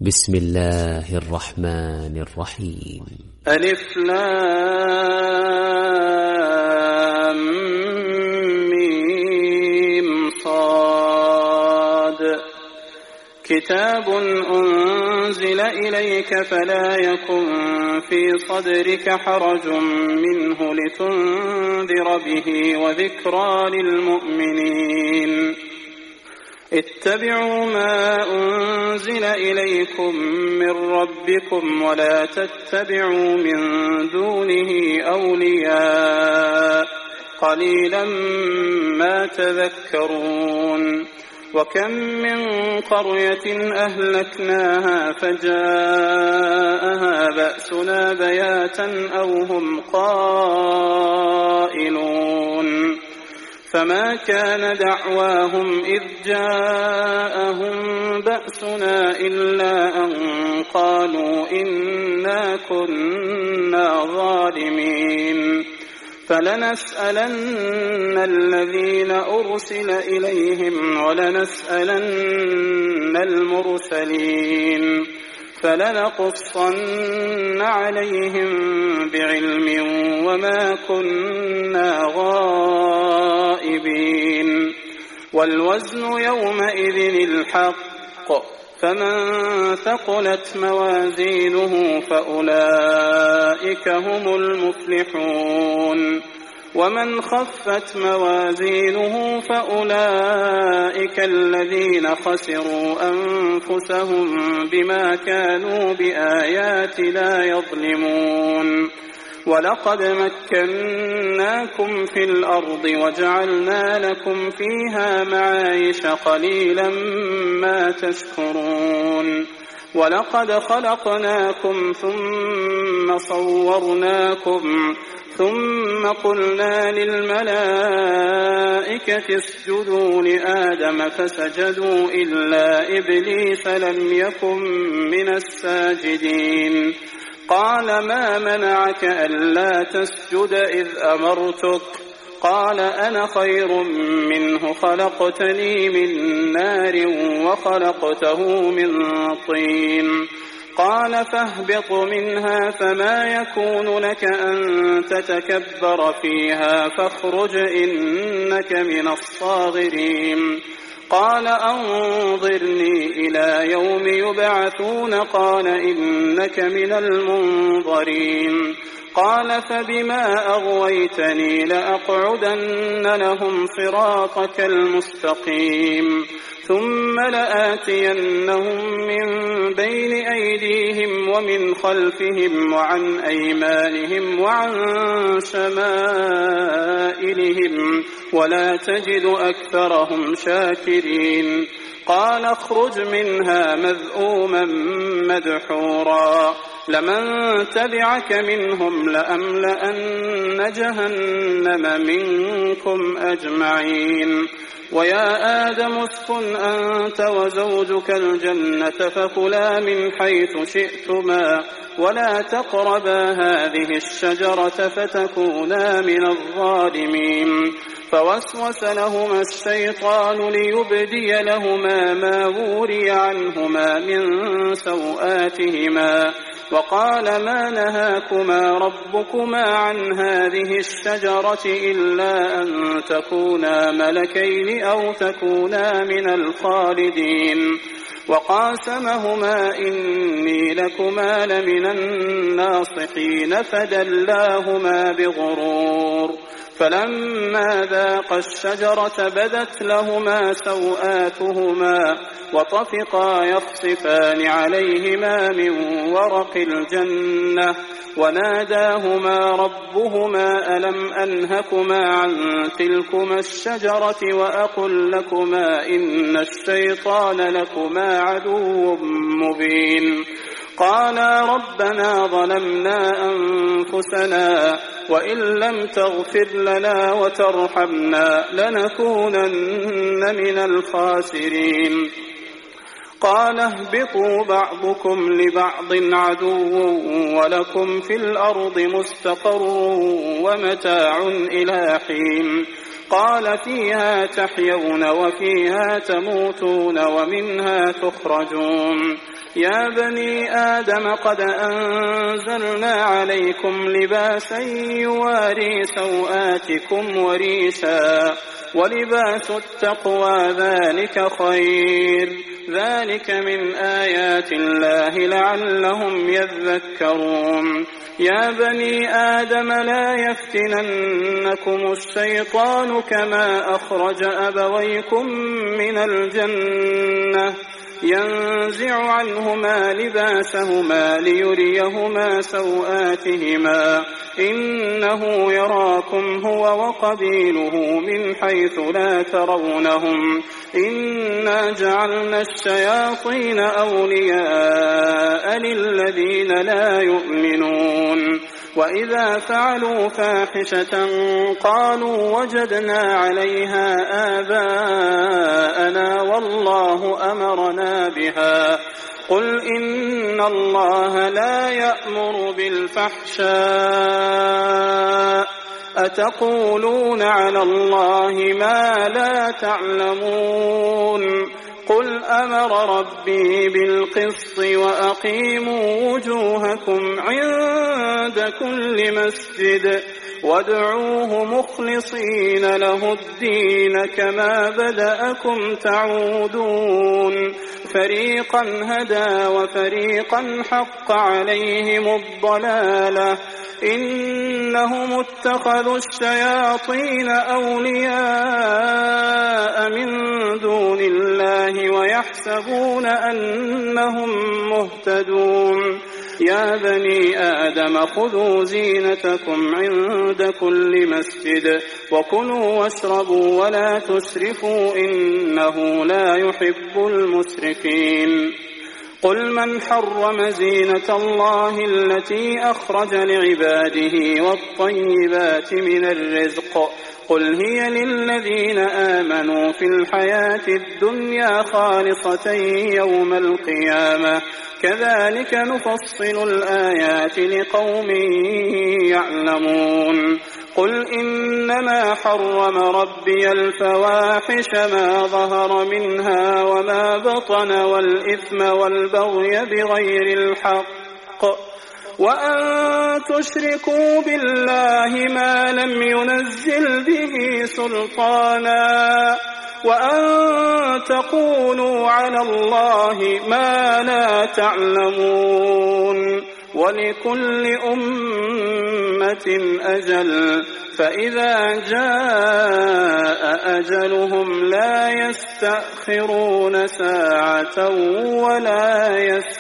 بسم الله الرحمن الرحيم. ألف لام ميم صاد. كتاب أنزل إليك فلا يكن في صدرك حرج منه لتنذر به وذكرى للمؤمنين. اتبعوا ما أنزل إليكم من ربكم ولا تتبعوا من دونه أولياء قليلا ما تذكرون. وكم من قرية أهلكناها فجاءها بأسنا بياتا أو هم قائلون. فما كان دعواهم إذ جاءهم بأسنا إلا أن قالوا إنا كنا ظالمين. فلنسألن الذين أرسل إليهم ولنسألن المرسلين فلنقصن عليهم بعلم وما كنا غائبين. والوزن يومئذ الحق فمن ثقلت موازينه فأولئك هم المفلحون. ومن خفت موازينه فأولئك الذين خسروا أنفسهم بما كانوا بآياتنا يظلمون. ولقد مكناكم في الأرض وجعلنا لكم فيها معايش قليلا ما تشكرون. ولقد خلقناكم ثم صورناكم ثم قلنا للملائكة اسجدوا لآدم فسجدوا إلا إبليس لم يكن من الساجدين. قال ما منعك ألا تسجد إذ أمرتك؟ قال أنا خير منه خلقتني من نار وخلقته من طين. قال فاهبط منها فما يكون لك أن تتكبر فيها فاخرج إنك من الصاغرين. قال أنظرني إلى يوم يبعثون قال إنك من المنظرين. قال فبما أغويتني لأقعدن لهم صراطك المستقيم ثم لآتينهم من بين أيديهم ومن خلفهم وعن أيمانهم وعن شمائلهم ولا تجد أكثرهم شاكرين. قال اخرج منها مذءوما مدحورا لمن تبعك منهم لأملأن جهنم منكم أجمعين. ويا آدم اسكن أنت وزوجك الجنة فكلا من حيث شئتما ولا تقربا هذه الشجرة فتكونا من الظالمين. فوسوس لهما الشيطان ليبدي لهما ما وري عنهما من سوآتهما وقال ما نهاكما ربكما عن هذه الشجرة إلا أن تكونا ملكين أو تكونا من الخالدين. وقاسمهما إني لكما لمن الناصحين فدلاهما بغرور. فلما ذاقا الشجرة بدت لهما سوآتهما وطفقا يخصفان عليهما من ورق الجنة وناداهما ربهما ألم أنهكما عن تلكما الشجرة وأقل لكما إن الشيطان لكما عدو مبين. قالا ربنا ظلمنا أنفسنا وإن لم تغفر لنا وترحمنا لنكونن من الخاسرين. قال اهبطوا بعضكم لبعض عدو ولكم في الأرض مستقر ومتاع إلى حين. قال فيها تحيون وفيها تموتون ومنها تخرجون. يا بني آدم قد أنزلنا عليكم لباسا يواري سوآتكم وريشا ولباس التقوى ذلك خير ذلك من آيات الله لعلهم يذكرون يا بني آدم لا يفتننكم الشيطان كما أخرج أبويكم من الجنة ينزع عنهما لباسهما ليريهما سوآتهما إنه يراكم هو وقبيله من حيث لا ترونهم إنا جعلنا الشياطين أولياء للذين لا يؤمنون وإذا فعلوا فاحشة قالوا وجدنا عليها آباءنا والله أمرنا بها قل إن الله لا يأمر بالفحشاء أتقولون على الله ما لا تعلمون قل أمر ربي بالقسط وأقيموا وجوهكم عند كل مسجد وادعوه مخلصين له الدين كما بدأكم تعودون فريقا هدى وفريقا حق عليهم الضلالة إنهم اتخذوا الشياطين أولياء من دون الله ويحسبون أنهم مهتدون يا بني آدم خذوا زينتكم عند كل مسجد وكلوا واشربوا ولا تسرفوا إنه لا يحب المسرفين قل من حرم زينة الله التي أخرج لعباده والطيبات من الرزق قل هي للذين آمنوا في الحياة الدنيا خالصة يوم القيامة كذلك نفصل الآيات لقوم يعلمون قل إنما حرم ربي الفواحش ما ظهر منها وما بطن والإثم والبغي بغير الحق وأن تشركوا بالله ما لم ينزل به سلطانا وأن تقولوا على الله ما لا تعلمون ولكل أمة أجل فإذا جاء أجلهم لا يستأخرون ساعة ولا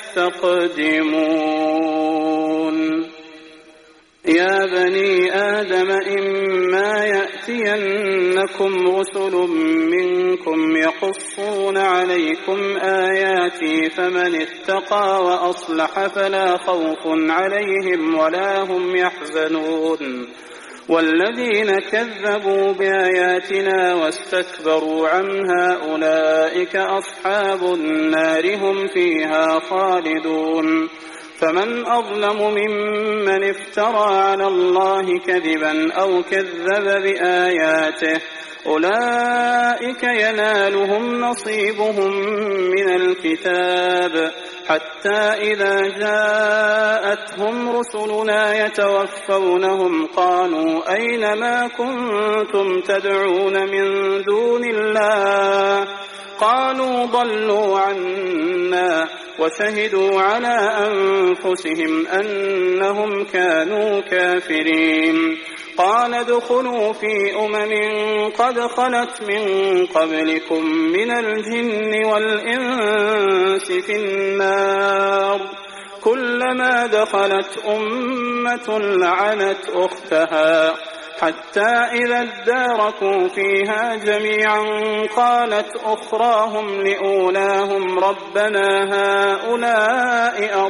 يستقدمون يا بني آدم إما يأتينكم رسل منكم يقصون عليكم آياتي فمن اتقى وأصلح فلا خوف عليهم ولا هم يحزنون والذين كذبوا بآياتنا واستكبروا عنها أولئك أصحاب النار هم فيها خالدون فمن أظلم ممن افترى على الله كذبا أو كذب بآياته أولئك ينالهم نصيبهم من الكتاب حتى إذا جاءتهم رسلنا يتوفونهم قالوا أين ما كنتم تدعون من دون الله قالوا ضلوا عنا وشهدوا على أنفسهم أنهم كانوا كافرين قال ادخلوا في قد خلت من قبلكم من الجن والإنس في النار كلما دخلت أمة لعنت أختها حتى إذا اداركوا فيها جميعا قالت أخراهم لأولاهم ربنا هؤلاء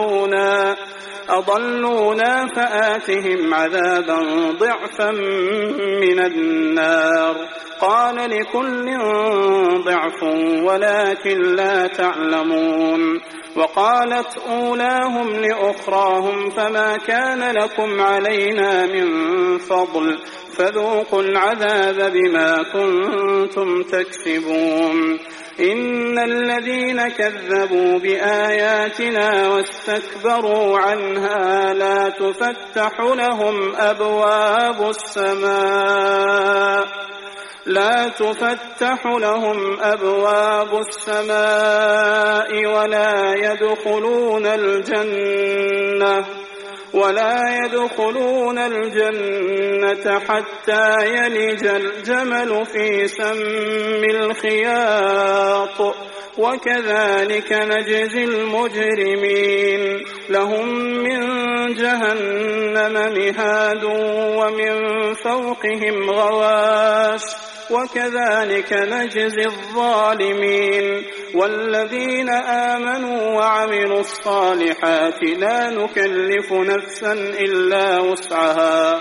أضلونا فآتهم عذابا ضعفا من النار قال لكل ضعف ولكن لا تعلمون. وقالت أولاهم لأخراهم فما كان لكم علينا من فضل فذوقوا العذاب بما كنتم تكسبون. إن الذين كذبوا بآياتنا واستكبروا عنها لا تفتح لهم أبواب السماء ولا يدخلون الجنة حتى يلج الجمل في سم الخياط وكذلك نجزي المجرمين. لهم من جهنم مهاد ومن فوقهم غواش وكذلك نجزي الظالمين. والذين آمنوا وعملوا الصالحات لا نكلف نفسا إلا وسعها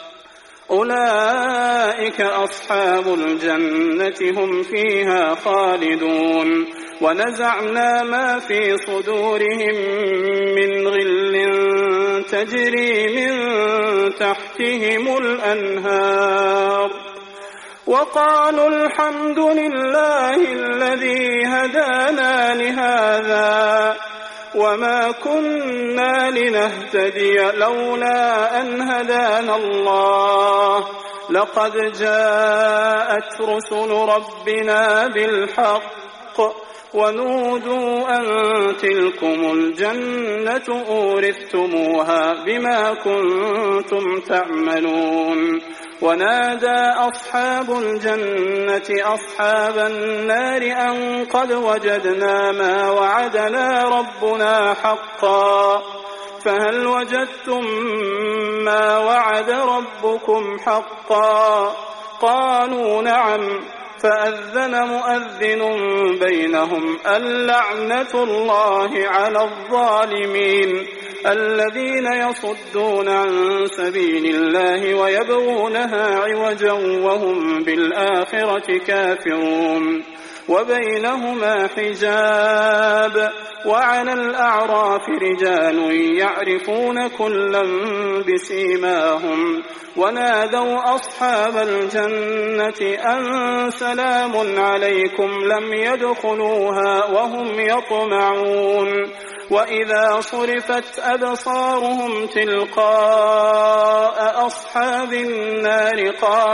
أولئك أصحاب الجنة هم فيها خالدون. ونزعنا ما في صدورهم من غل تجري من تحتهم الأنهار وقالوا الحمد لله الذي هدانا لهذا وما كنا لنهتدي لولا أن هدانا الله لقد جاءت رسل ربنا بالحق ونودوا أن تلكم الجنة أورثتموها بما كنتم تعملون. ونادى أصحاب الجنة أصحاب النار أن قد وجدنا ما وعدنا ربنا حقا فهل وجدتم ما وعد ربكم حقا؟ قالوا نعم. فأذن مؤذن بينهم اللعنة الله على الظالمين الذين يصدون عن سبيل الله ويبغونها عوجا وهم بالآخرة كافرون. وبينهما حجاب. وعلى الأعراف رجال يعرفون كلا بسيماهم ونادوا أصحاب الجنة أن سلام عليكم لم يدخلوها وهم يطمعون. وإذا صرفت أبصارهم تلقاء أصحاب النار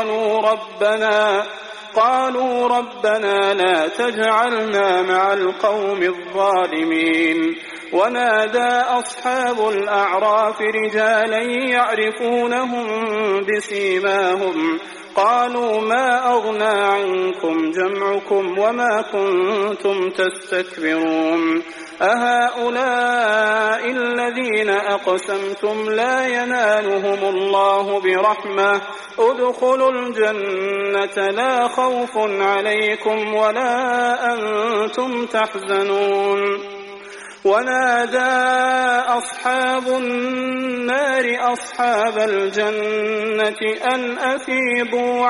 قالوا ربنا لا تجعلنا مع القوم الظالمين. ونادى أصحاب الأعراف رجالا يعرفونهم بسيماهم قالوا ما أغنى عنكم جمعكم وما كنتم تستكبرون أهؤلاء الذين أقسمتم لا ينالهم الله برحمة ادخلوا الجنة لا خوف عليكم ولا أنتم تحزنون. ونادى أصحاب النار أصحاب الجنة أن أفيضوا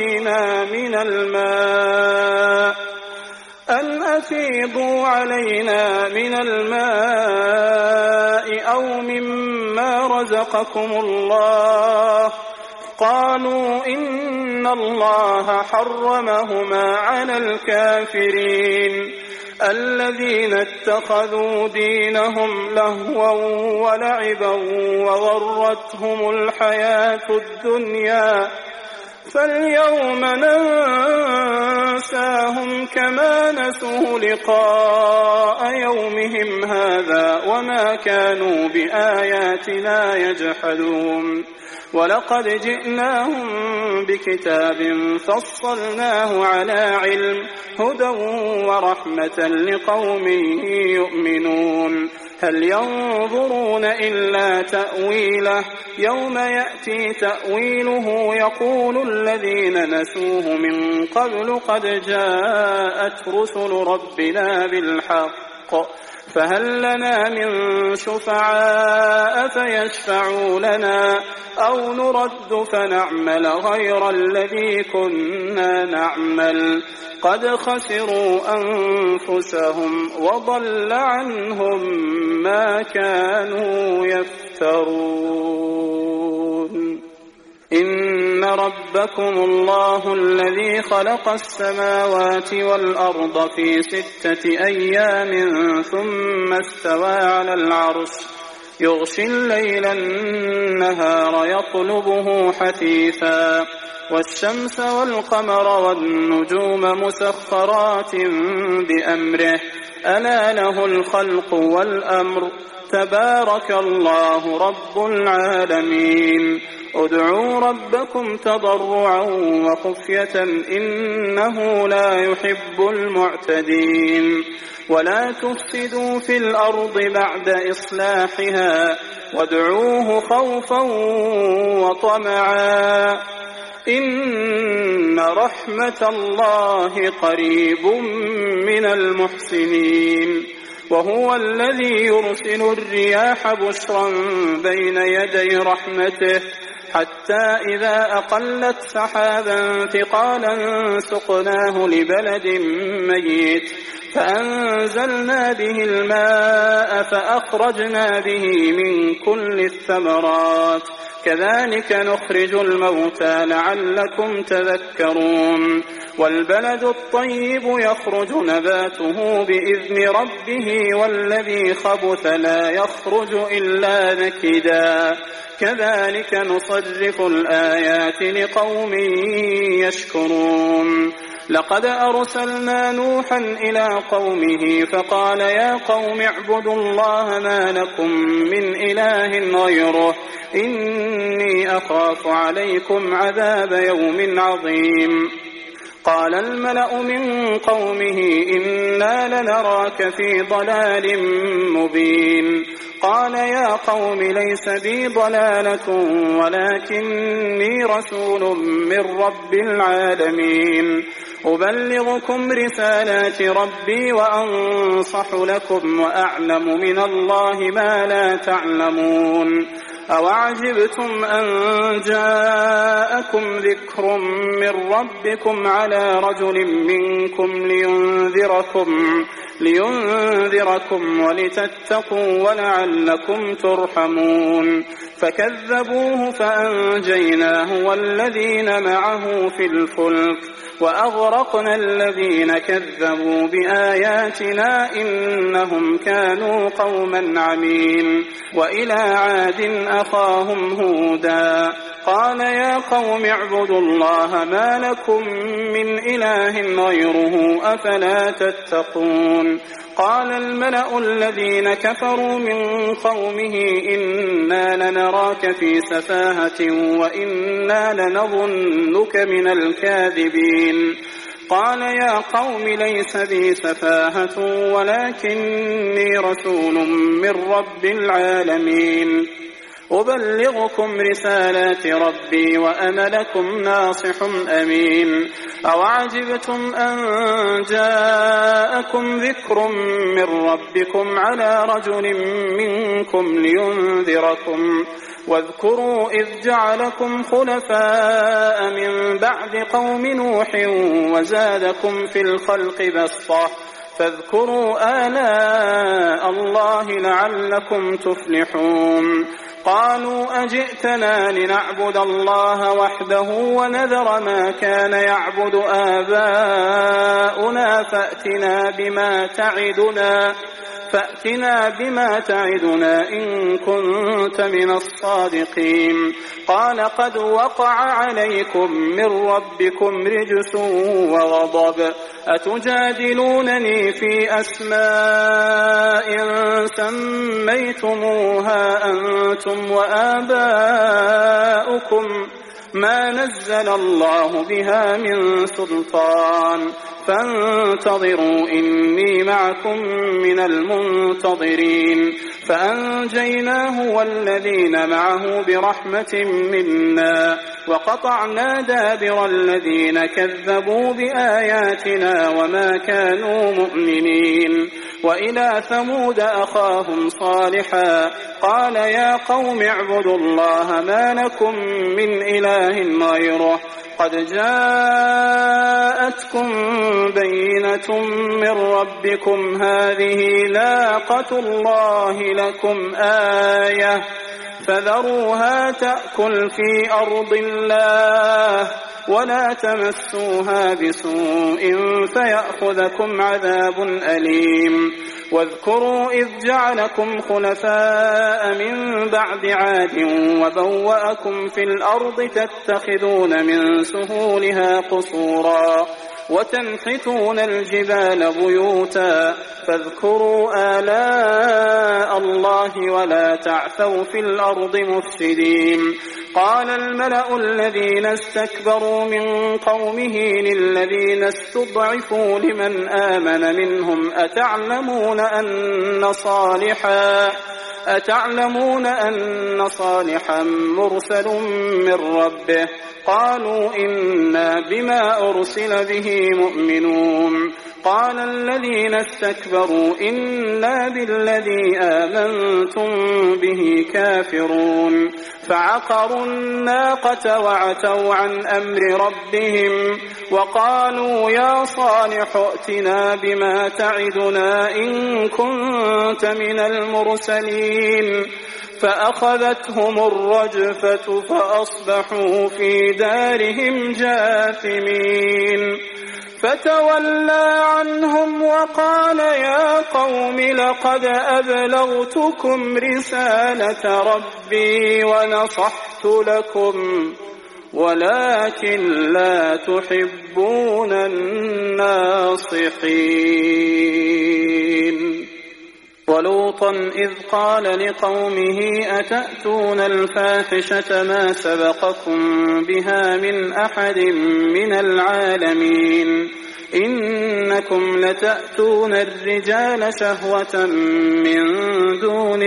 علينا من الماء أو مما رزقكم الله قالوا إن الله حرمهما على الكافرين الذين اتخذوا دينهم لهوا ولعبا وغرتهم الحياة الدنيا فاليوم ننساهم كما نسوا لقاء يومهم هذا وما كانوا بآياتنا يجحدون. ولقد جئناهم بكتاب فصلناه على علم هدى ورحمة لقوم يؤمنون. هل ينظرون إلا تأويله يوم يأتي تأويله يقول الذين نسوه من قبل قد جاءت رسل ربنا بالحق فهل لنا من شفعاء فيشفعوا لنا أو نرد فنعمل غير الذي كنا نعمل قد خسروا أنفسهم وضل عنهم ما كانوا يفترون. إن ربكم الله الذي خلق السماوات والأرض في 6 أيام ثم استوى على العرش يغشي الليل النهار يطلبه حثيثا والشمس والقمر والنجوم مسخرات بأمره ألا له الخلق والأمر تبارك الله رب العالمين. ادعوا ربكم تضرعا وخفية إنه لا يحب المعتدين. ولا تفسدوا في الأرض بعد إصلاحها وادعوه خوفا وطمعا إن رحمة الله قريب من المحسنين. وهو الذي يرسل الرياح بشرا بين يدي رحمته حتى إذا أقلت سحابا ثقالا سقناه لبلد ميت فأنزلنا به الماء فأخرجنا به من كل الثمرات كذلك نخرج الموتى لعلكم تذكرون. والبلد الطيب يخرج نباته بإذن ربه والذي خبث لا يخرج إلا نكدا كذلك نصرف الآيات لقوم يشكرون. لقد أرسلنا نوحا إلى قومه فقال يا قوم اعبدوا الله ما لكم من إله غيره إني أخاف عليكم عذاب يوم عظيم. قال الملأ من قومه إنا لنراك في ضلال مبين. قال يا قوم ليس بي ضلالة ولكني رسول من رب العالمين أبلغكم رسالات ربي وأنصح لكم وأعلم من الله ما لا تعلمون. أوعجبتم أن جاءكم ذكر من ربكم على رجل منكم لينذركم ولتتقوا ولعلكم ترحمون. فكذبوه فأنجيناه والذين معه في الفلك وأغرقنا الذين كذبوا بآياتنا إنهم كانوا قوما عمين. وإلى عاد أخاهم هودا قال يا قوم اعبدوا الله ما لكم من إله غيره أفلا تتقون. قال الملأ الذين كفروا من قومه إنا لنراك في سفاهة وإنا لنظنك من الكاذبين. قال يا قوم ليس بي سفاهة ولكني رسول من رب العالمين أبلغكم رسالات ربي وأنا لكم ناصح أمين. أوعجبتم أن جاءكم ذكر من ربكم على رجل منكم لينذركم واذكروا إذ جعلكم خلفاء من بعد قوم نوح وزادكم في الخلق بسطة فاذكروا آلاء الله لعلكم تفلحون. قالوا أجئتنا لنعبد الله وحده ونذر ما كان يعبد آباؤنا فأتنا بما تعدنا إن كنت من الصادقين. قال قد وقع عليكم من ربكم رجس وغضب أتجادلونني في أسماء سميتموها أنتم وآباؤكم ما نزل الله بها من سلطان فانتظروا إني معكم من المنتظرين. فأنجيناه والذين معه برحمة منا وقطعنا دابر الذين كذبوا بآياتنا وما كانوا مؤمنين. وإلى ثمود أخاهم صالحا قال يا قوم اعبدوا الله ما لكم من إله غيره قد جاءتكم بينة من ربكم هذه ناقة الله لكم آية فذروها تأكل في أرض الله ولا تمسوها بسوء فيأخذكم عذاب أليم واذكروا إذ جعلكم خلفاء من بعد عاد وبوأكم في الأرض تتخذون من سهولها قصورا وتنحتون الجبال بيوتا فاذكروا آلاء الله ولا تعثوا في الأرض مفسدين قال الملأ الذين استكبروا من قومه للذين استضعفوا لمن آمن منهم أتعلمون أن صالحا مرسل من ربه قالوا إنا بما أرسل به مؤمنون قال الذين استكبروا إنا بالذي آمنتم به كافرون فعقروا الناقة وعتوا عن أمر ربهم وقالوا يا صالح ائتنا بما تعدنا إن كنت من المرسلين فأخذتهم الرجفة فأصبحوا في دارهم جاثمين فتولى عنهم وقال يا قوم لقد أبلغتكم رسالة ربي ونصحت لكم ولكن لا تحبون الناصحين ولوطا إذ قال لقومه أتأتون الفاحشة ما سبقكم بها من أحد من العالمين إنكم لتأتون الرجال شهوة من دون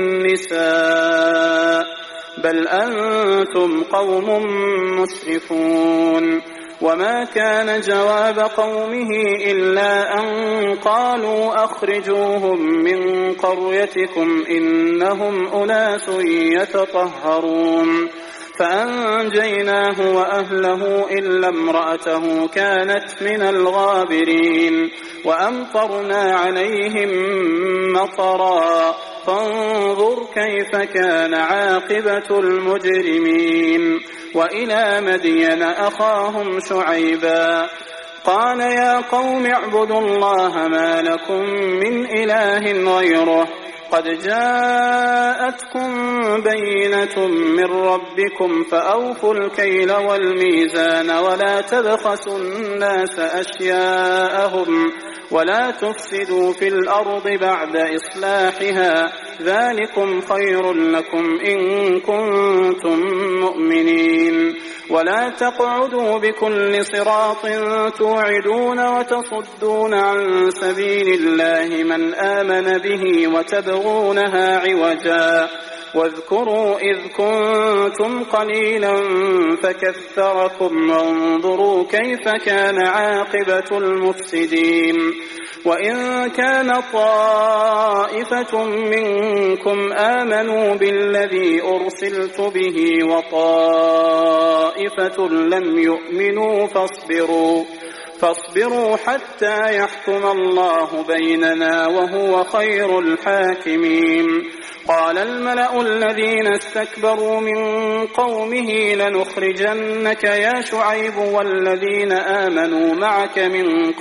النساء بل أنتم قوم مسرفون وما كان جواب قومه إلا أن قالوا أخرجوهم من قريتكم إنهم أناس يتطهرون فأنجيناه وأهله إلا امرأته كانت من الغابرين وأمطرنا عليهم مطرا فانظر كيف كان عاقبة المجرمين وإلى مدين أخاهم شعيبا قال يا قوم اعبدوا الله ما لكم من إله غيره قد جاءتكم بينة من ربكم فأوفوا الكيل والميزان ولا تبخسوا الناس أشياءهم ولا تفسدوا في الأرض بعد إصلاحها ذلكم خير لكم إن كنتم مؤمنين ولا تقعدوا بكل صراط توعدون وتصدون عن سبيل الله من آمن به وتبغونها عوجا واذكروا إذ كنتم قليلا فكثركم وانظروا كيف كان عاقبة المفسدين وإن كان طائفة منكم آمنوا بالذي أرسلت به وطائفة لم يؤمنوا فاصبروا حتى يحكم الله بيننا وهو خير الحاكمين قال الملأ الذين استكبروا من قومه لنخرجنك يا شعيب والذين آمنوا معك من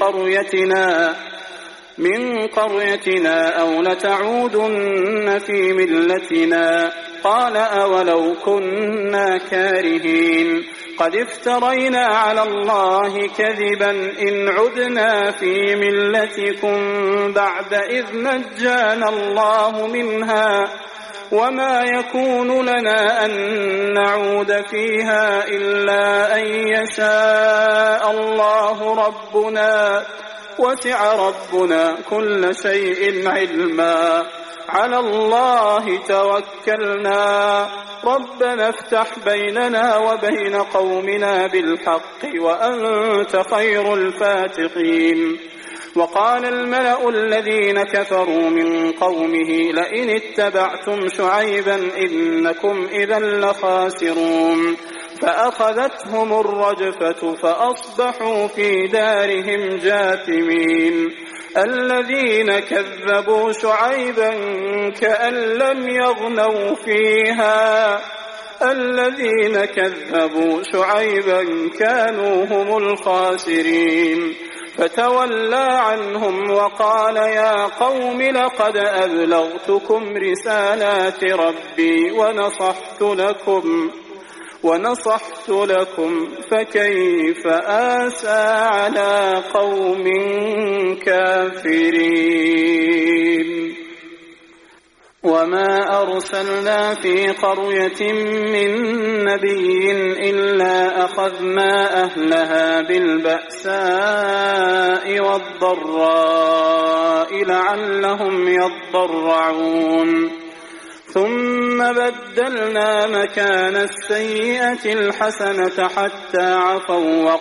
قريتنا أو لتعودن في ملتنا قال أولو كنا كارهين قد افترينا على الله كذبا إن عدنا في ملتكم بعد إذ نجانا الله منها وما يكون لنا أن نعود فيها إلا أن يشاء الله ربنا وسع ربنا كل شيء علما على الله توكلنا ربنا افتح بيننا وبين قومنا بالحق وأنت خير الفاتحين وقال الملأ الذين كفروا من قومه لئن اتبعتم شعيبا إنكم إذا لخاسرون فأخذتهم الرجفة فأصبحوا في دارهم جاثمين الذين كذبوا شعيبا كأن لم يغنوا فيها الذين كذبوا شعيبا كانوا هم الخاسرين فتولى عنهم وقال يا قوم لقد أبلغتكم رسالات ربي ونصحت لكم فكيف آسى على قوم كافرين وما أرسلنا في قرية من نبي إلا أخذنا أهلها بالبأساء والضراء لعلهم يضرعون ثم بدلنا مكان السيئة الحسنة حتى عفوا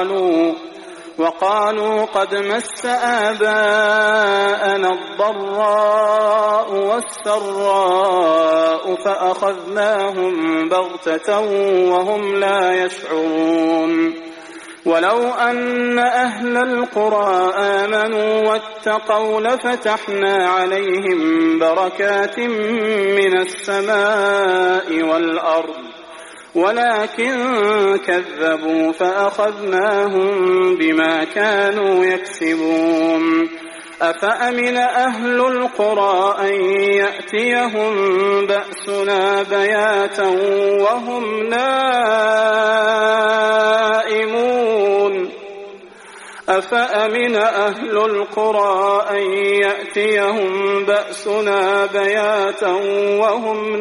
وقالوا قد مس آباءنا الضراء والسراء فأخذناهم بغتة وهم لا يشعرون ولو أن أهل القرى آمنوا واتقوا لفتحنا عليهم بركات من السماء والأرض ولكن كذبوا فأخذناهم بما كانوا يكسبون أفأمن أهل القرى أن يأتيهم بأسنا بياتا وهم نائمون أفأمن أهل القرى أن يأتيهم بأسنا بياتا وهم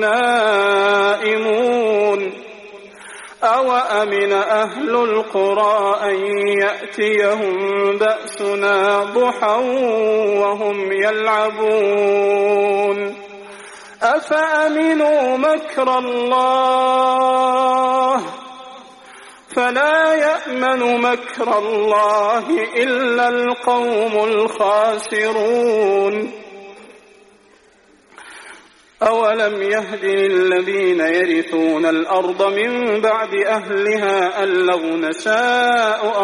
نائمون أوأمن أهل القرى أن يأتيهم بأسنا ضحى وهم يلعبون أفأمنوا مكر الله فلا يأمن مكر الله إلا القوم الخاسرون أولم يهد للذين يرثون الأرض من بعد أهلها أن لو نشاء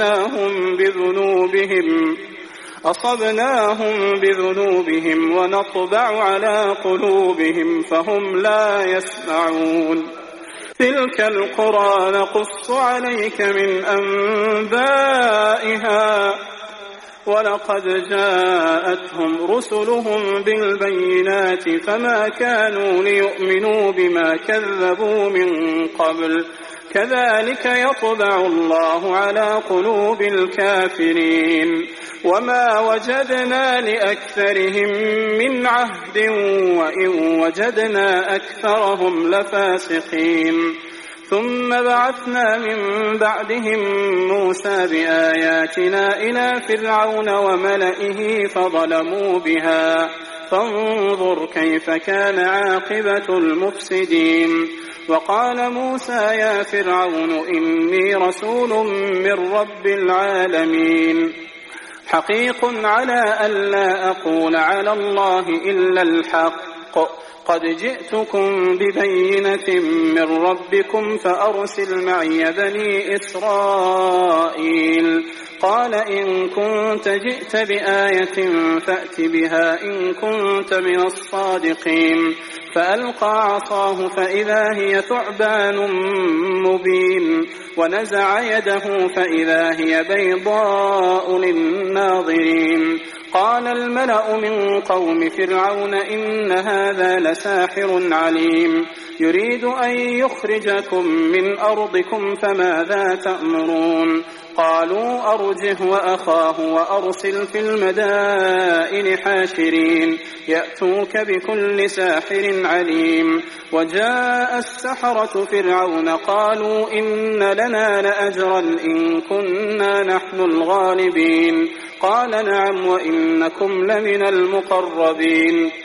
أصبناهم بذنوبهم ونطبع على قلوبهم فهم لا يسمعون تلك القرى نقص عليك من أنبائها ولقد جاءتهم رسلهم بالبينات فما كانوا ليؤمنوا بما كذبوا من قبل كذلك يطبع الله على قلوب الكافرين وما وجدنا لأكثرهم من عهد وإن وجدنا أكثرهم لفاسقين ثم بعثنا من بعدهم موسى بآياتنا إلى فرعون وملئه فظلموا بها فانظر كيف كان عاقبة المفسدين وقال موسى يا فرعون إني رسول من رب العالمين حقيق على ألا أقول على الله إلا الحق قد جئتكم ببينة من ربكم فأرسل معي بني إسرائيل قال إن كنت جئت بآية فأت بها إن كنت من الصادقين فألقى عصاه فإذا هي ثعبان مبين ونزع يده فإذا هي بيضاء للناظرين قال الملأ من قوم فرعون إن هذا لساحر عليم يريد أن يخرجكم من أرضكم فماذا تأمرون قالوا أرجه وأخاه وأرسل في المدائن حاشرين يأتوك بكل ساحر عليم وجاء السحرة فرعون قالوا إن لنا لأجرا إن كنا نحن الغالبين قال نعم وإنكم لمن المقربين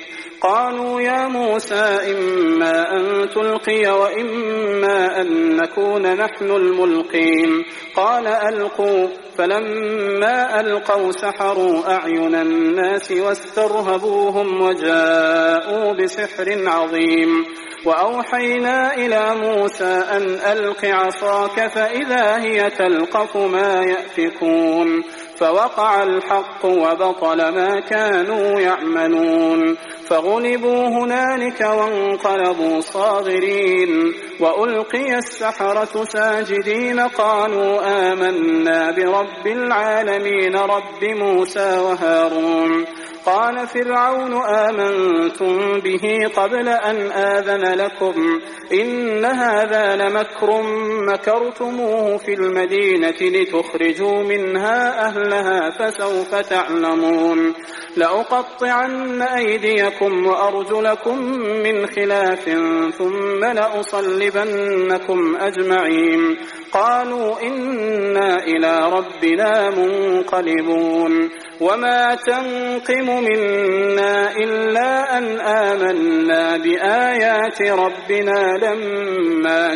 قالوا يا موسى إما أن تلقي وإما أن نكون نحن الملقين قال ألقوا فلما ألقوا سحروا أعين الناس واسترهبوهم وجاءوا بسحر عظيم وأوحينا إلى موسى أن ألق عصاك فإذا هي تلقف ما يأفكون فوقع الحق وبطل ما كانوا يعملون فغلبوا هنالك وانقلبوا صاغرين وألقي السحرة ساجدين قالوا آمنا برب العالمين رب موسى وهارون قال فرعون آمنتم به قبل أن آذن لكم إن هذا لمكر مكرتموه في المدينة لتخرجوا منها أهلها فسوف تعلمون لأقطعن أيديكم وأرجلكم من خلاف ثم لأصلبنكم أجمعين قالوا إنا إلى ربنا منقلبون وما تنقم منا إلا أن آمنا بآيات ربنا لما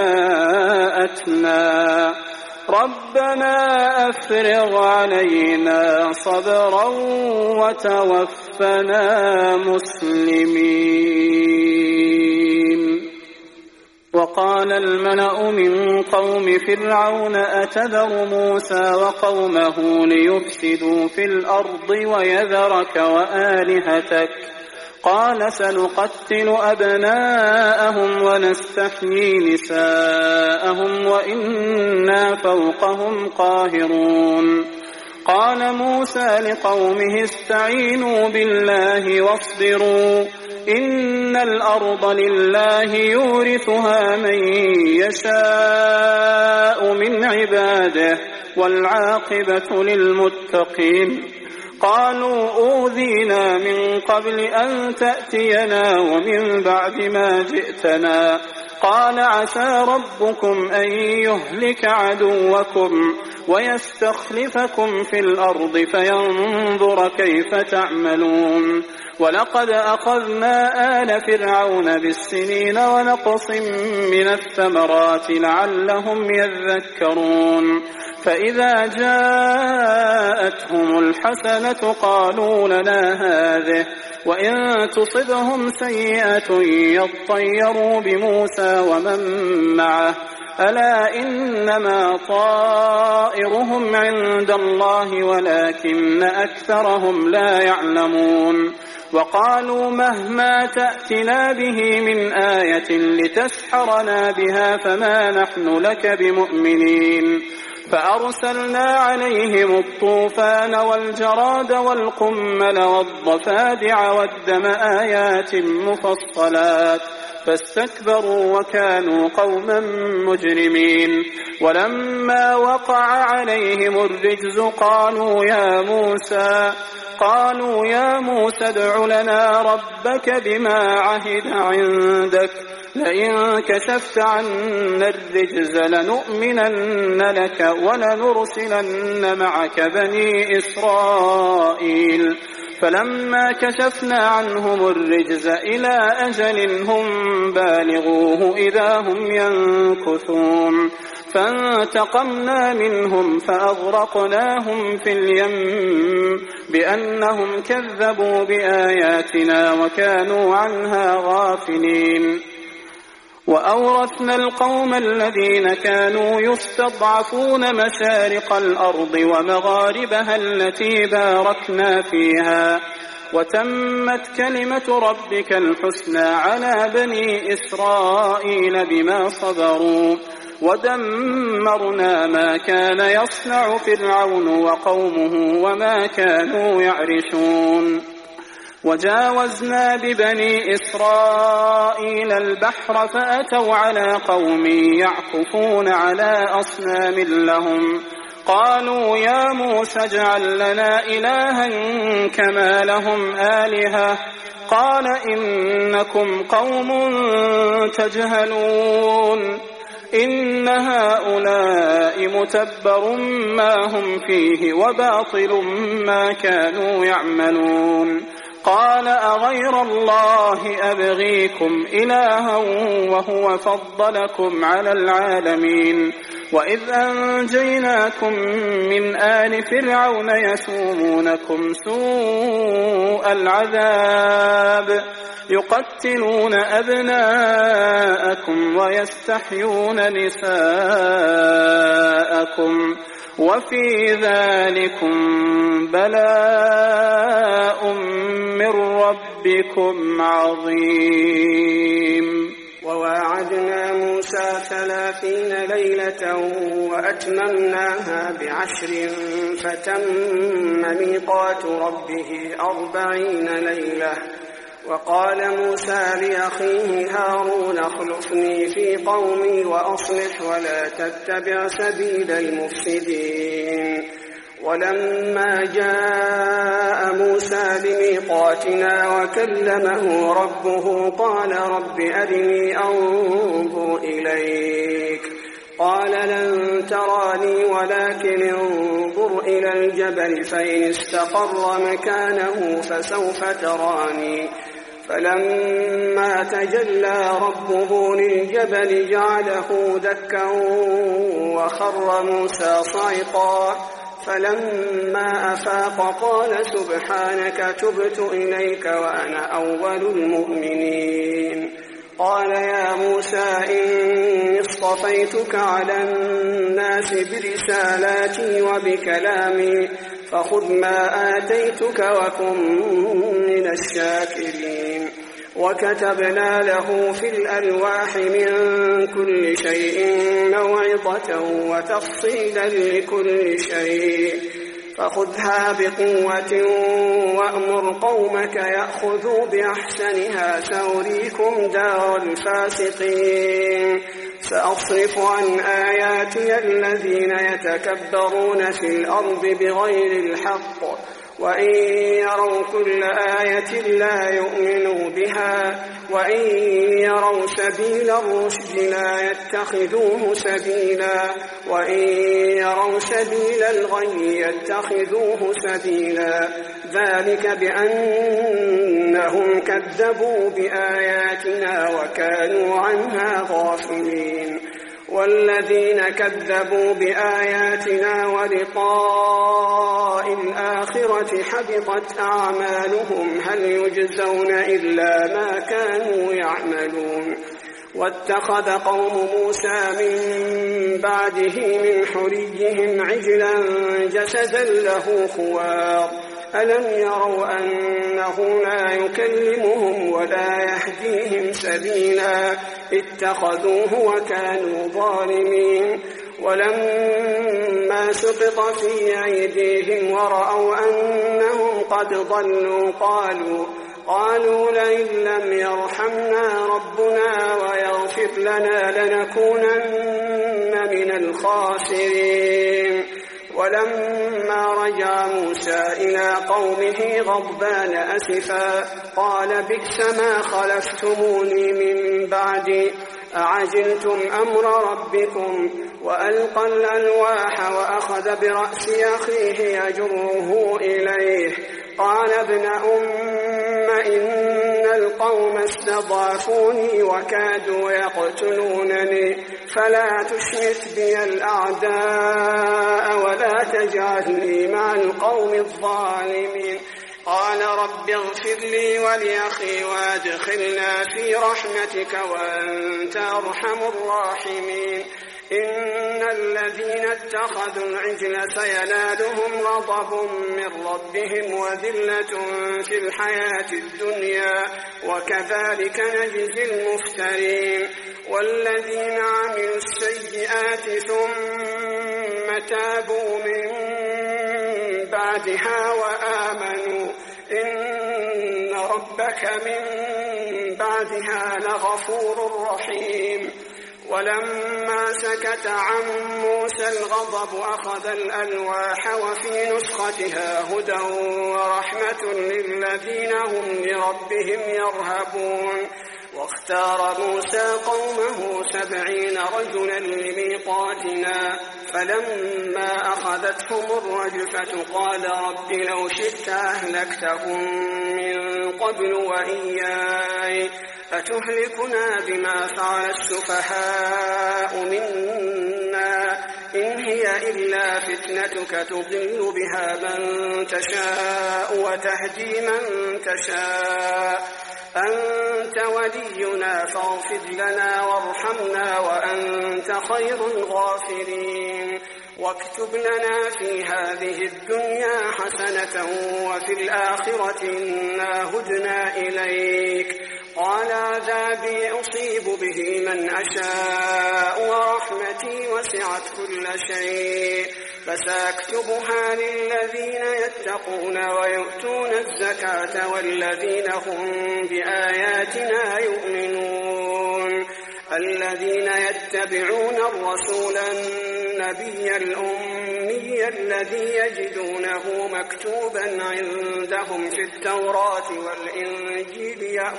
جاءتنا ربنا أفرغ علينا صبرا وتوفنا مسلمين. وقال الملأ من قوم فرعون أتذر موسى وقومه ليفسدوا في الأرض ويذرك وآلهتك قال سنقتل أبناءهم ونستحيي نساءهم وإنا فوقهم قاهرون قال موسى لقومه استعينوا بالله واصبروا إن الأرض لله يورثها من يشاء من عباده والعاقبة للمتقين قالوا أوذينا من قبل أن تأتينا ومن بعد ما جئتنا قال عسى ربكم أن يهلك عدوكم ويستخلفكم في الأرض فينظر كيف تعملون ولقد أخذنا آل فرعون بالسنين ونقص من الثمرات لعلهم يذكرون فإذا جاءتهم الحسنة قالوا لنا هذه وإن تصبهم سيئة يطيروا بموسى ومن معه ألا إنما طائرهم عند الله ولكن أكثرهم لا يعلمون وقالوا مهما تأتنا به من آية لتسحرنا بها فما نحن لك بمؤمنين فأرسلنا عليهم الطوفان والجراد والقمل والضفادع والدم آيات مفصلات فاستكبروا وكانوا قوما مجرمين ولما وقع عليهم الرجز قالوا يا موسى ادع لنا ربك بما عهد عندك لئن كشفت عنا الرجز لنؤمنن لك ولنرسلن معك بني إسرائيل فلما كشفنا عنهم الرجز إلى أجل هم بالغوه إذا هم ينكثون فانتقمنا منهم فأغرقناهم في اليم بأنهم كذبوا بآياتنا وكانوا عنها غافلين وأورثنا القوم الذين كانوا يستضعفون مشارق الأرض ومغاربها التي باركنا فيها وتمت كلمة ربك الحسنى على بني إسرائيل بما صبروا ودمرنا ما كان يصنع فرعون وقومه وما كانوا يعرشون وجاوزنا ببني إسرائيل البحر فأتوا على قوم يعكفون على أصنام لهم قالوا يا موسى اجعل لنا إلها كما لهم آلهة قال إنكم قوم تجهلون إن هؤلاء متبر ما هم فيه وباطل ما كانوا يعملون قال أغير الله أبغيكم إلها وهو فضلكم على العالمين وإذ أنجيناكم من آل فرعون يسومونكم سوء العذاب يقتلون أبناءكم ويستحيون نساءكم وفي ذلكم بلاء من ربكم عظيم. وواعدنا موسى 30 ليلة وأتممناها ب10 فتم ميقات ربه 40 ليلة. وقال موسى لأخيه هارون اخلفني في قومي وأصلح ولا تتبع سبيل المفسدين. ولما جاء موسى لميقاتنا وكلمه ربه قال رب أرني أنظر إليك قال لن تراني ولكن انظر إلى الجبل فإن استقر مكانه فسوف تراني. فلما تجلى ربه للجبل جعله دكا وخر موسى صعقا. فلما أفاق قال سبحانك تبت إليك وأنا أول المؤمنين. قال يا موسى إني اصطفيتك على الناس برسالاتي وبكلامي فخذ ما آتيتك وكن من الشاكرين. وكتبنا له في الألواح من كل شيء موعظة وتفصيلا لكل شيء فخذها بقوة وأمر قومك يأخذوا بأحسنها سأريكم دار الفاسقين. سأصرف عن آياتي الذين يتكبرون في الأرض بغير الحق وإن يروا كل آية لا يؤمنوا بها وإن يروا سبيل الرشد لا يتخذوه سبيلا وإن يروا سبيل الغي يتخذوه سبيلا. ذلك بأنهم كذبوا بآياتنا وكانوا عنها غافلين. والذين كذبوا بآياتنا ولقاء الآخرة حبطت أعمالهم هل يجزون إلا ما كانوا يعملون. واتخذ قوم موسى من بعده من حليهم عجلا جسدا له خوار ألم يروا أنه لا يكلمهم ولا يهديهم سبيلا اتخذوه وكانوا ظالمين. ولما سقط في أيديهم ورأوا أنهم قد ضلوا قالوا لئن لم يرحمنا ربنا ويغفر لنا لنكونن من الخاسرين. ولما رجع موسى إلى قومه غضبان أسفا قال بئس ما خلفتموني من بعدي أعجلتم أمر ربكم. وألقى الألواح وأخذ برأس أخيه يجره إليه قال ابن إن القوم استضعفوني وكادوا يقتلونني فلا تشمت بي الأعداء ولا تجعلني مع القوم الظالمين. قال رب اغفر لي ولأخي وادخلنا في رحمتك وأنت أرحم الراحمين. إن الذين اتخذوا العجل سينالهم غضب من ربهم وذلة في الحياة الدنيا وكذلك نجزي المفترين. والذين عملوا السيئات ثم تابوا من بعدها وآمنوا إن ربك من بعدها لغفور رحيم. ولما سكت عن موسى الغضب أخذ الألواح وفي نسختها هدى ورحمة للذين هم لربهم يرهبون. واختار موسى قومه 70 رجلا لميقاتنا فلما أخذتهم الرجفة قال رب لو شئت أهلكتهم من قبل وإياي أتهلكنا بما فعل السفهاء منا إن هي إلا فتنتك تضل بها من تشاء وتهدي من تشاء أنت ولينا فاغفر لنا وارحمنا وأنت خير الغافرين واكتب لنا في هذه الدنيا حسنة وفي الآخرة إنا هدنا إليك قال عذابي أصيب به من أشاء ورحمتي وسعت كل شيء فسأكتبها للذين يتقون ويؤتون الزكاة والذين هم بآياتنا يؤمنون الذين يتبعون الرسول النبي الأمي الذي يجدونه مكتوبا عندهم في التوراة والإنجيل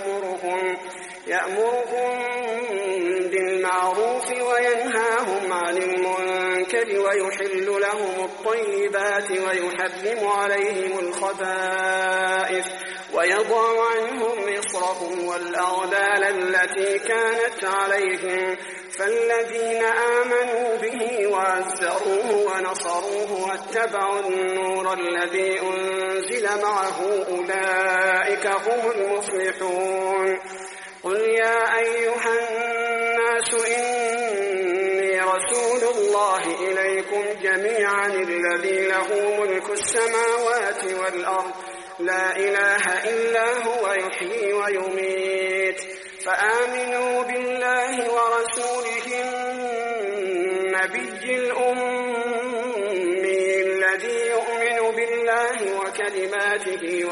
يأمرهم بالمعروف وينهاهم عن المنكر ويحل لهم الطيبات ويحرم عليهم الخبائث ويضع عنهم إصرهم والأغلال التي كانت عليهم فالذين آمنوا به وعزروه ونصروه واتبعوا النور الذي أنزل معه أولئك هم المفلحون قل يا أيها الناس إني رسول الله إليكم جميعا الذي له ملك السماوات والأرض لا إله إلا هو يحيي ويميت فآمنوا بالله ورسوله النبي الأمي الذي يؤمن بالله وكلماته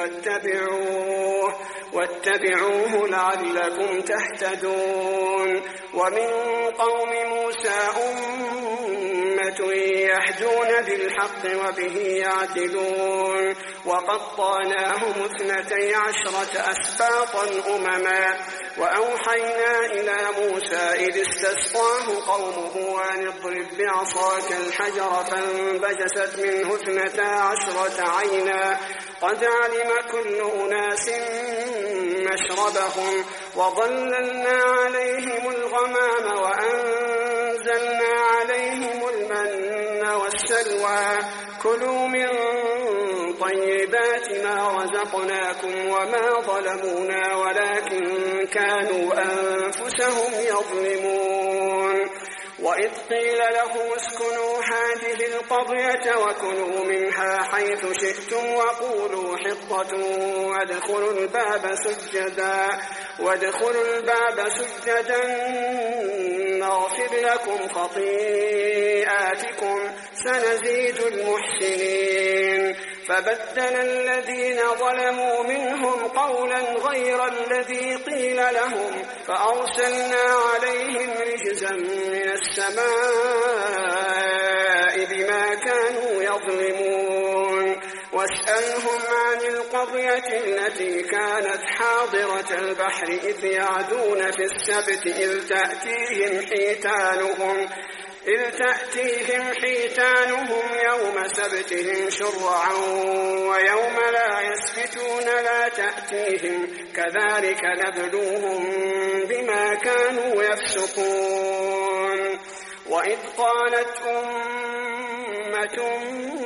واتبعوه لعلكم تهتدون ومن قوم موسى أمة يهدون بالحق وبه يعدلون وقطعناهم 12 أسباطا أمما وأوحينا إلى موسى إذ استسقاه قومه أن اضرب بعصاك الحجر فانبجست منه 12 عينا قد علم كل أناس مشربهم وظللنا عليهم الغمام وأنزلنا عليهم المن والسلوى كلوا من طيبات ما رزقناكم وما ظلمونا ولكن كانوا أنفسهم يظلمون وإذ قيل لهم اسكنوا هذه القرية وكلوا منها حيث شئتم وقولوا حطة وادخلوا الباب سجدا نغفر لكم خطيئاتكم سنزيد المحسنين فبدل الذين ظلموا منهم قولا غير الذي قيل لهم فأرسلنا عليهم رجزا من السماء بما كانوا يظلمون واسألهم عن القرية التي كانت حاضرة البحر إذ يعدون في السبت إذ تأتيهم حيتانهم يوم سبتهم شرعا ويوم لا يسبتون لا تأتيهم كذلك نبلوهم بما كانوا يفسقون وإذ قالت أمة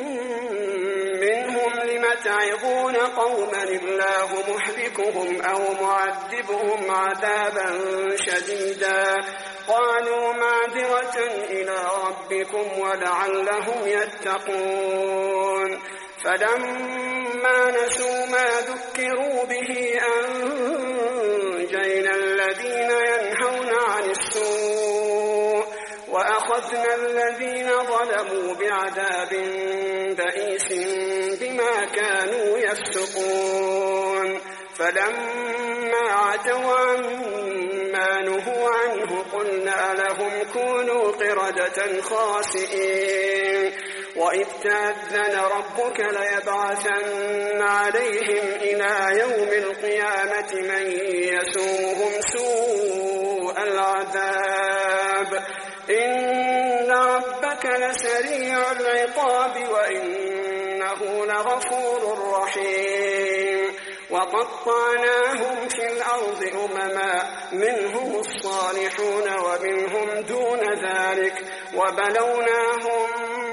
منهم لم تعظون قوما الله مهلكهم أو معذبهم عذابا شديدا قالوا معذرة إلى ربكم ولعلهم يتقون فلما نسوا ما ذكروا به أنجينا الذين ينهون عن السوء وأخذنا الذين ظلموا بعذاب بئيس بما كانوا يفسقون فلما عتوا عما نهوا عنه قلنا لهم كونوا قردة خاسئين وإذ تأذن ربك ليبعثن عليهم إلى يوم القيامة من يسومهم سوء العذاب إن ربك لسريع العقاب وإنه لغفور رحيم وقطعناهم في الأرض أمما منهم الصالحون ومنهم دون ذلك وبلوناهم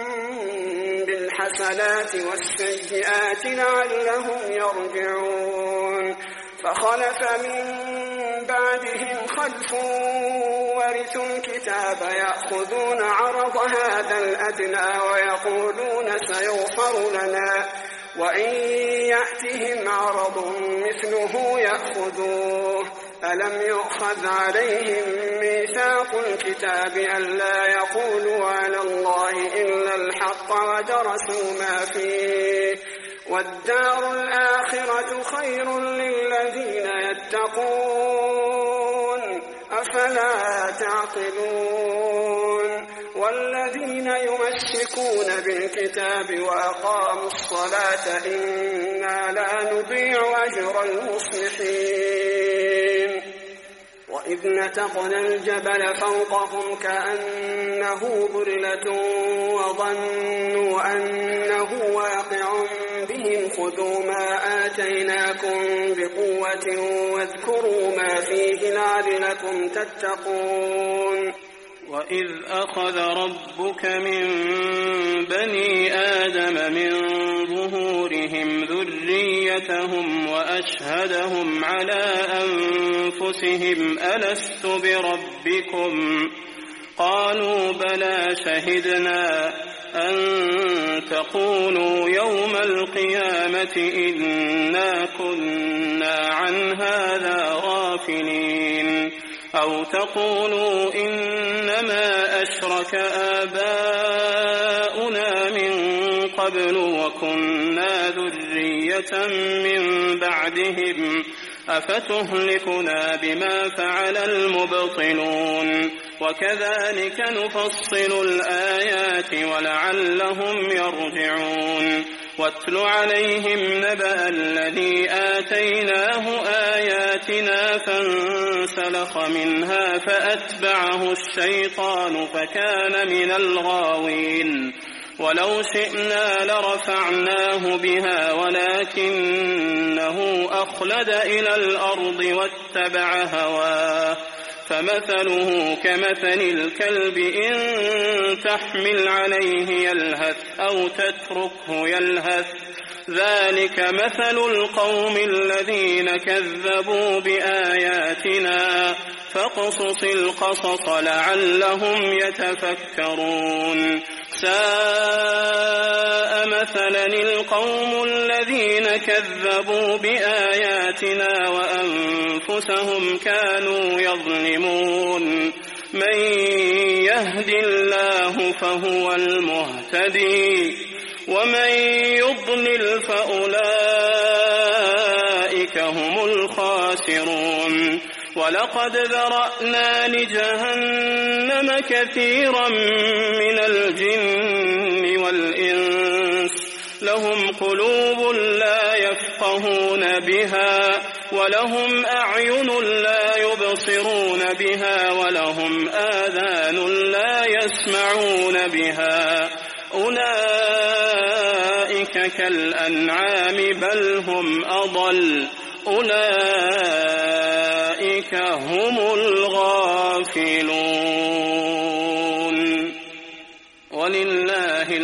بالحسنات والسيئات لعلهم يرجعون فخلف من بعدهم خلف ورثوا الكتاب يأخذون عرض هذا الأدنى ويقولون سيغفر لنا وإن يأتهم عرض مثله يأخذوه ألم يؤخذ عليهم ميثاق الكتاب ألا يقولوا على الله إلا الحق ودرسوا ما فيه والدار الآخرة خير للذين يتقون أفلا تعقلون والذين يمسكون بالكتاب وأقاموا الصلاة إنا لا نضيع أجر المصلحين وإذ نتقنا الجبل فوقهم كأنه ظلة وظنوا أنه واقع بهم خذوا ما آتيناكم بقوة واذكروا ما فيه لعلكم تتقون وإذ أخذ ربك من بني آدم من ظهورهم ذريتهم وأشهدهم على أنفسهم ألست بربكم قالوا بلى شهدنا أن تقولوا يوم القيامة إنا كنا عن هذا غافلين أو تقولوا إنما أشرك آباؤنا من قبل وكنا ذرية من بعدهم أفتهلكنا بما فعل المبطلون وكذلك نفصل الآيات ولعلهم يرجعون واتل عليهم نبأ الذي آتيناه آياتنا فانسلخ منها فأتبعه الشيطان فكان من الغاوين ولو شئنا لرفعناه بها ولكنه أخلد إلى الأرض واتبع هواه فمثله كمثل الكلب إن تحمل عليه يلهث أو تتركه يلهث ذلك مثل القوم الذين كذبوا بآياتنا فاقصص القصص لعلهم يتفكرون ساء مثلا القوم الذين كذبوا بآياتنا وأنفسهم كانوا يظلمون من يهد الله فهو المهتدي ومن يضلل فأولئك هم الخاسرون ولقد ذرأنا لجهنم كثيرا من الجن والإنس لهم قلوب لا يفقهون بها ولهم أعين لا يبصرون بها ولهم آذان لا يسمعون بها أولئك كالأنعام بل هم أضل أولئك هم الغافلون ولله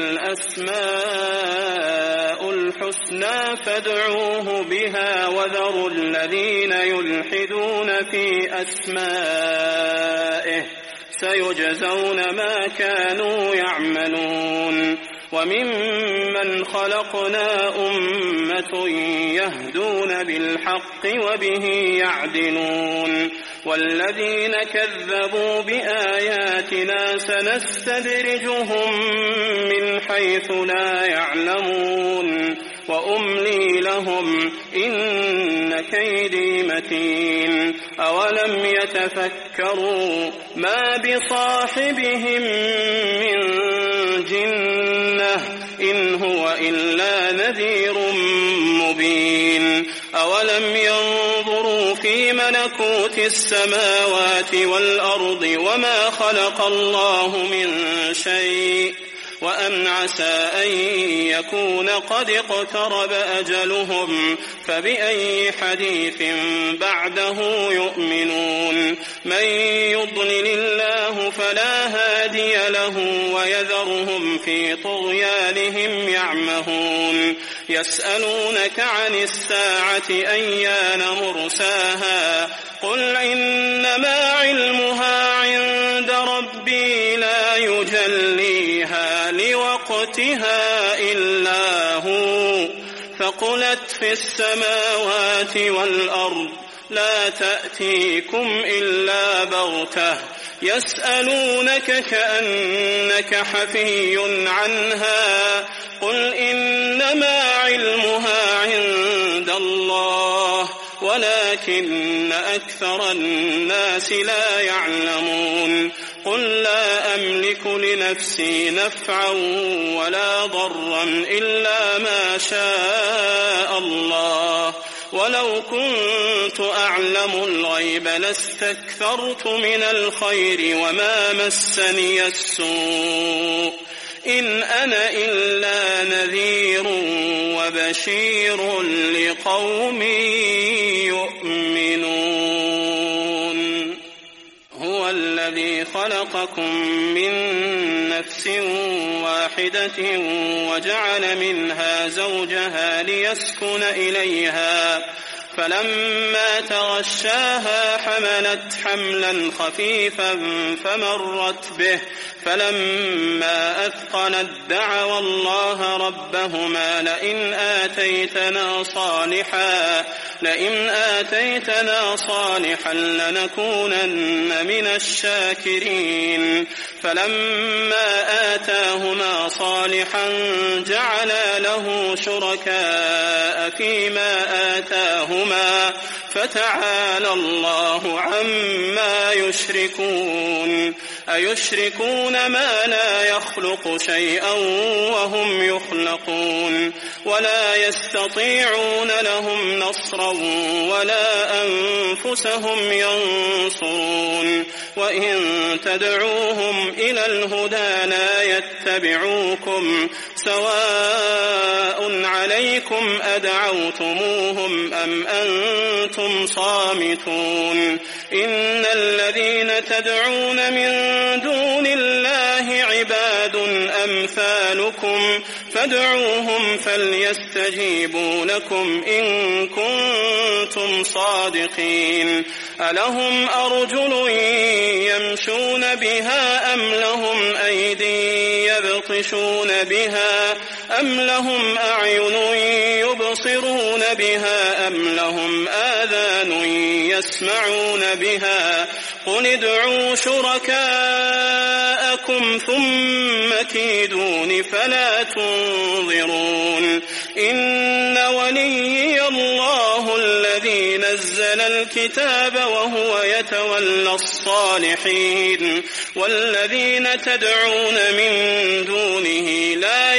الأسماء الحسنى فادعوه بها وذروا الذين يلحدون في أسمائه سيجزون ما كانوا يعملون وممن خلقنا أمة يهدون بالحق وبه يعدلون والذين كذبوا بآياتنا سنستدرجهم من حيث لا يعلمون وأملي لهم إن كيدي متين أولم يتفكروا ما بصاحبهم من جنة إن هو إلا نذير مبين أولم ينظروا في ملكوت السماوات والأرض وما خلق الله من شيء وأن عسى أن يكون قد اقترب أجلهم فبأي حديث بعده يؤمنون من يضلل الله فلا هادي له ويذرهم في طغيانهم يعمهون يسألونك عن الساعة أيان مرساها قل إنما علمها عند ربي لا يجليها لوقتها إلا هو ثقلت في السماوات والأرض لا تأتيكم إلا بغتة يسألونك كأنك حفي عنها قل إنما علمها عند الله ولكن أكثر الناس لا يعلمون قل لا أملك لنفسي نفعا ولا ضرا إلا ما شاء الله ولو كنت أعلم الغيب لاستكثرت من الخير وما مسني السوء إن أنا إلا نذير وبشير لقوم يؤمنون هو الذي خلقكم من نفس واحدة وجعل منها زوجها ليسكن إليها فلما تغشاها حملت حملا خفيفا فمرت به فلما أثقلت دعوا الله ربهما لئن آتيتنا صالحا لنكونن من الشاكرين فلما آتاهما صالحا جعلا له شركاء فيما آتاهما فتعالى الله عما يشركون أيشركون ما لا يخلق شيئا وهم يخلقون ولا يستطيعون لهم نصرا ولا أنفسهم ينصرون وإن تدعوهم إلى الهدى لا يتبعوكم سواء عليكم أدعوتموهم أم أنتم صامتون إن الذين تدعون من دون الله عباد أمثالكم فادعوهم فليستجيبوا لكم إن كنتم صادقين ألهم أرجل يمشون بها أم لهم أيدي يبطشون بها أم لهم أعين يبصرون بها أم لهم آذان يسمعون بها قل ادعوا شركاءكم ثم كيدون فلا تنظرون إن وليي الله الذي نزل الكتاب وهو يتولى الصالحين والذين تدعون من دونه لا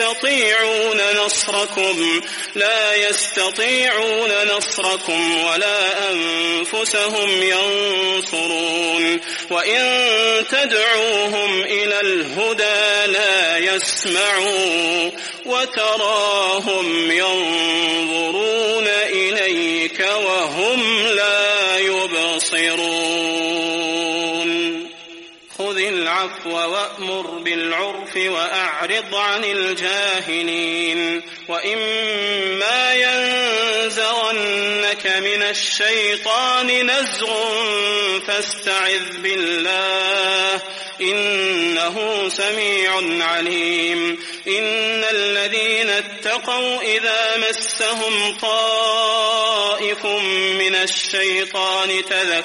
يستطيعون نصركم ولا أنفسهم ينصرون وإن تدعوهم إلى الهدى لا يسمعوا وتراهم ينظرون إليك وهم لا يبصرون خذ العفو وأمر بالعرف وأعرض عن الجاهلين وإما ينزغنك من الشيطان نزغ فاستعذ بالله إنه سميع عليم إن الذين اتقوا إذا مسهم طائف من الشيطان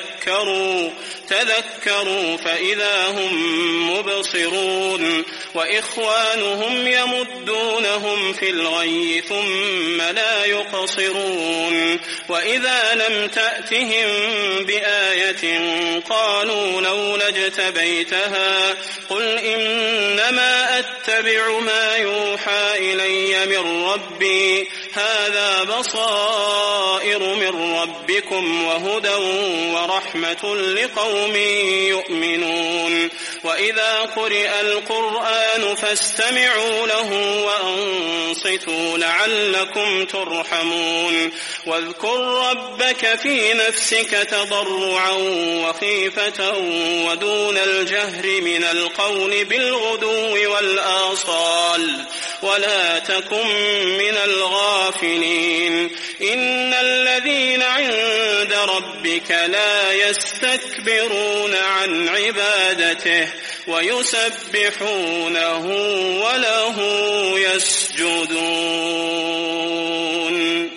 تذكروا فإذا هم مبصرون وإخوانهم يمدونهم في الغي ثم لا يقصرون وإذا لم تأتهم بآية قالوا لولا اجتبيتها قل إنما أتبع ما يوحى إلي من ربي هذا بصائر من ربكم وهدى ورحمة لقوم يؤمنون وإذا قرئ القرآن فاستمعوا له وأنصتوا لعلكم ترحمون واذكر ربك في نفسك تضرعا وخيفة ودون الجهر من القول بالغدو والآصال ولا تكن من الغافلين إن الذين عند ربك لا يستكبرون عن عبادته ويسبحونه وله يسجدون